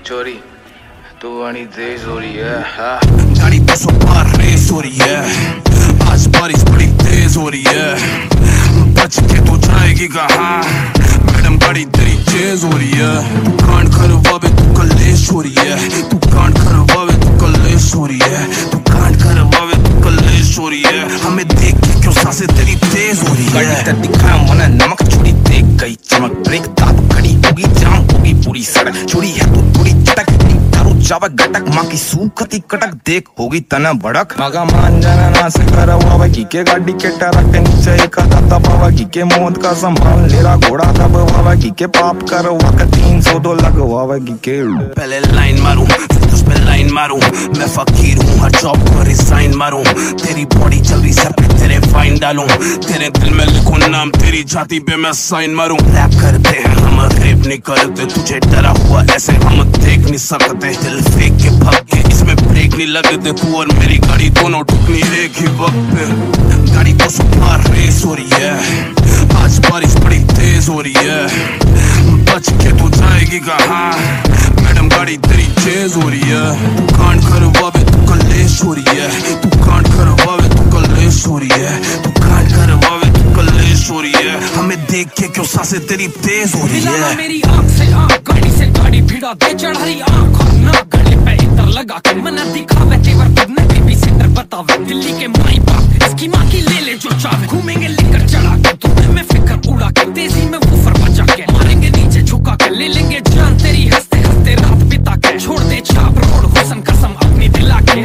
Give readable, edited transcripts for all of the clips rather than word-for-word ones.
चोरी तू बड़ी तेज हो रही है। हाँ गाड़ी 200 पार रेस हो रही है, आज बारिश बड़ी तेज हो रही है, बच के तू जाएगी कहाँ मैडम, गाड़ी तेरी तेज हो रही है। तू कांड करवावे तू कलेश हो रही है, तू कांड करवावे तू कलेश हो रही है, तू कांड करवावे तू कलेश हो रही है। हमें देख के क्यों सांसें तेरी तेज हो रही है। गाड़ी तर दिखाया मन नमक चूड़ी देख गई चमक, ब्रेक दाब खड़ी होगी जाम होगी पूरी सड़क, चूड़ी है तू थोड़ी चटक जावा गटक, माँ की सूखती कटक देख होगी तना भड़क। मगा मान जाना ना से करवा की के गाड़ी के टरक के नीचे एक दबावा की के मौत का संभाल लेरा घोड़ा दबावा की के पाप करवा का 302 लगवावा की के। पहले लाइन मारूं फिर उस पे लाइन मारूं, मैं फकीर हूँ हर जॉब पर रिजाइन मारूं, तेरी बॉडी चल रही सर पे तेरे फाइन डालूं, तेरे दिल में लिखूं नाम तेरी छाती पे मैं साइन मारूं। रैप करते हैं हम रेप नहीं करते, तुझे डरा हुआ ऐसे हम देख नहीं सकते, दिल फेंक के भाग के इसमें ब्रेक नहीं लगते, तू और मेरी गाड़ी दोनों ठुकनी एक ही वक्त पे। गाड़ी 200 पार रेस हो रही है, आज बारिश बड़ी तेज हो रही है, बच के तू जाएगी कहाँ मैडम, गाड़ी तेरी तेज हो रही है। तू कांड करवावे तू कलेश हो रही है, तू कांड करवावे तू कलेश हो रही है, तू कांड करवावे तू कलेश हो रही है। हमें देख के क्यों सांसें तेरी तेज हो रही है। मेरी आँख से आँख गाड़ी से गाड़ी भिड़ा दे, चढ़ाई आँख और ना गले पे इतर लगा के मना दिखावे तेवर खुद ने भी सेंटर बतावे, दिल्ली के माई बाप इसकी माँ की ले ले जो चाहे, घूमेंगे लेकर चढ़ा के तुम्हें में फिक्र उड़ा के, तेजी में वूफर बजा के मारेंगे नीचे झुका के, ले लेंगे जान तेरी हंसते हंसते रात बिता के, छोड़ दे छाप रोड हुसन कसम अपनी दिला के।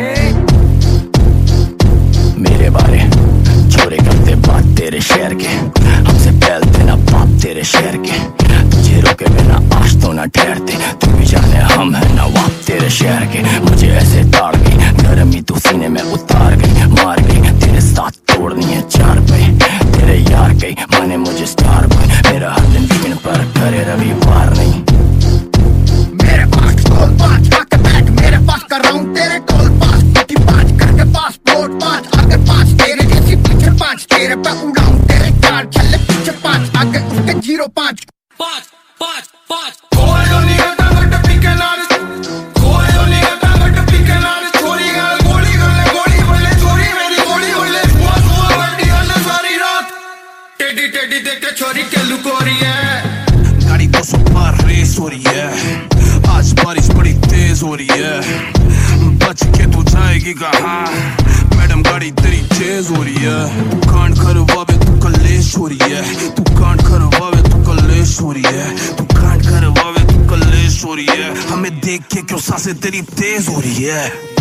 मेरे बारे छोरे करते बात तेरे शहर के, हमसे फैलते ना बाप तेरे शहर के, तुझे रोके बिना आज तो ना ठहरते, तू भी जाने हम है नवाब तेरे शहर के। मुझे ऐसे ताड़ गई गर्मी तू सीने में उतार गई, मार गई तेरे साथ तोड़नी है 4 पे, तेरे यार गई माने मुझे स्टार बॉय, मेरा हर दिन वीकेंड पर करे रविवार नहीं। मेरे पास टोल पास आके बैठ, मेरे पास कर रहा हूँ तेरे टोल पास, की पाँच करके पासपोर्ट पाँच आगे पाँच, तेरे जैसी पीछे 5, तेरे पे उड़ाऊं तेरे 4 छल्ले पीछे 5 आगे उसके 0-5 5 5 5 छोरी के लुकोरी है। गाड़ी 200 पार रेस हो रही है, आज बारिश बड़ी तेज हो रही है, बच के तू जाएगी कहाँ मैडम, गाड़ी तेरी तेज हो रही है। तू कांड करवावे तू कलेश हो रही है, तू कांड करवावे तू कलेश हो रही है, तू कांड करवावे तू कलेश हो रही है। हमें देख के क्यों सांसें तेरी तेज हो रही है।